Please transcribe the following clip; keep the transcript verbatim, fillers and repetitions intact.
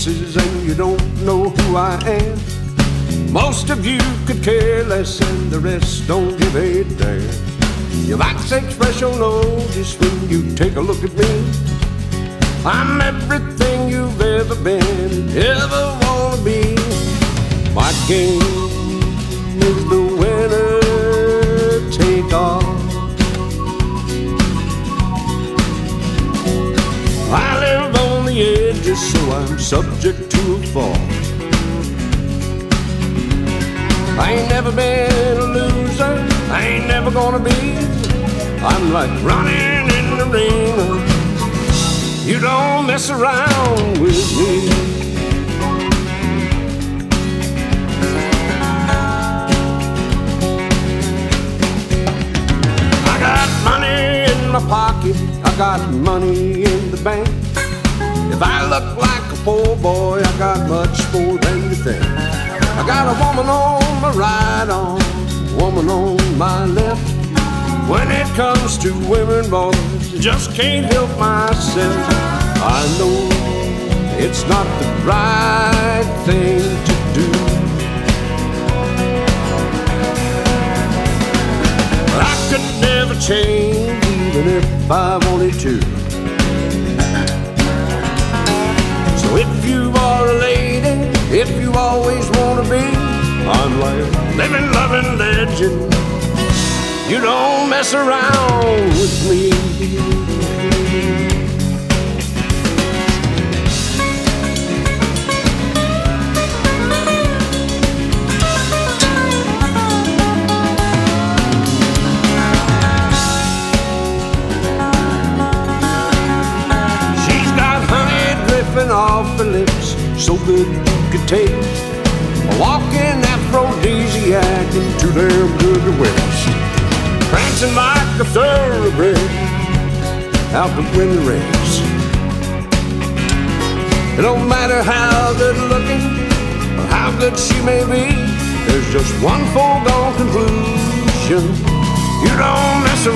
faces and you don't know who I am. Most of you could care less and the rest don't give a damn. You might take special notice when you take a look at me. I'm everything you've ever been, ever wanna be. My game is the winner take all. I live on the edges, so I'm subject to a fall. I ain't never been a loser, I ain't never gonna be. I'm like running in the ring. You don't mess around with me. I got money in my pocket, I got money in the bank. If I look like a poor boy, I got much more than you think. I got a woman on my right arm, woman on my left. When it comes to women, boys, I just can't help myself. I know it's not the right thing to do. I could never change even if I wanted to. So if you are a lady, if you always want to be, I'm like a living, loving legend. You don't mess around with me. She's got honey dripping off her lips, so good you could taste. A walking aphrodisiac and too damn good to waste. Prancing like a thoroughbred out to win the race. It don't matter how good looking or how good she may be, there's just one foregone conclusion: you don't mess